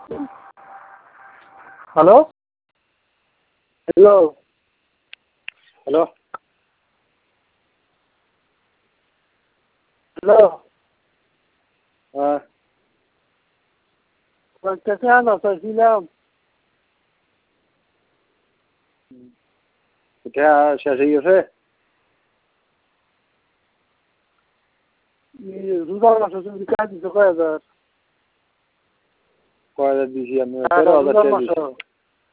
hello hello hello hello হ্যাঁ কয়েকটাকে আনা চাইছিলাম এটা শেষ হয়ে গেছে রোজার মাসে তুমি কাজ দিছো কয় হাজার কয় হাজার দিছি আমি হ্যাঁ 13,000 রোজার টাকা মাসে দিছি